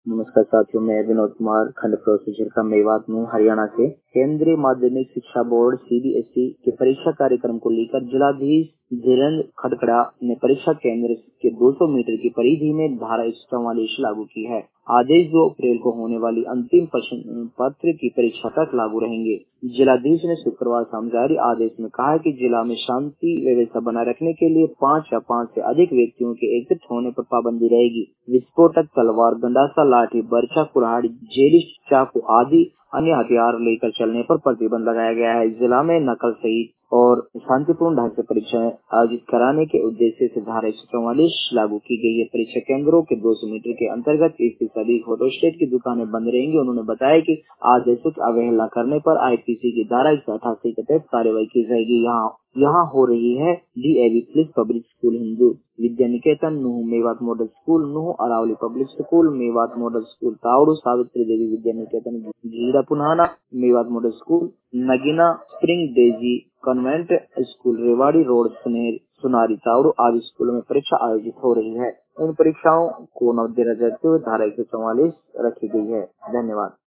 नमस्कार साथियों, मैं विनोद कुमार खंड प्रोफेसर का मेवात में हरियाणा से। केंद्रीय माध्यमिक शिक्षा बोर्ड सीबीएसई के परीक्षा कार्यक्रम को लेकर जिलाधीश धीरेन्द्र खड़गड़ा ने परीक्षा केंद्र के 200 मीटर की परिधि में धारा 144 लागू की है। आदेश 2 अप्रैल को होने वाली अंतिम प्रश्न पत्र की परीक्षा तक लागू रहेंगे। जिलाधीश ने शुक्रवार शाम जारी आदेश में कहा है कि जिला में शांति व्यवस्था बनाए रखने के लिए 5 या 5 से अधिक व्यक्तियों के एकत्रित होने पर पाबंदी रहेगी। विस्फोटक, तलवार, गंडासा, लाठी, बर्छा, कुल्हाड़ी, जेलिस, चाकू आदि अन्य हथियार लेकर चलने पर प्रतिबंध लगाया गया है। जिला में नकल सहित और शांतिपूर्ण ढंग से परीक्षाएं आयोजित कराने के उद्देश्य से धारा 144 लागू की गई है। परीक्षा केंद्रों के 200 मीटर के अंतर्गत स्थित सभी फोटोस्टेट की दुकानें बंद रहेंगी। उन्होंने बताया कि आदेशों की अवहेलना करने पर आईपीसी की धारा 188 के तहत कार्रवाई की जाएगी। यहाँ हो रही है DAV police public school, Hindu Vidya Niketan Nuh, Mewat model school Nuh, Aravali public school, Mewat model school Taoru, Savitri Devi Vidya Niketan Gira Punhana, Mewat model school Nagina, spring daisy convent school Rewari road, Sunari Taoru आदि स्कूलों में परीक्षा आयोजित हो रही है। इन परीक्षाओं को नवदिया रहते हुए धारा 144 रखी गई है। धन्यवाद।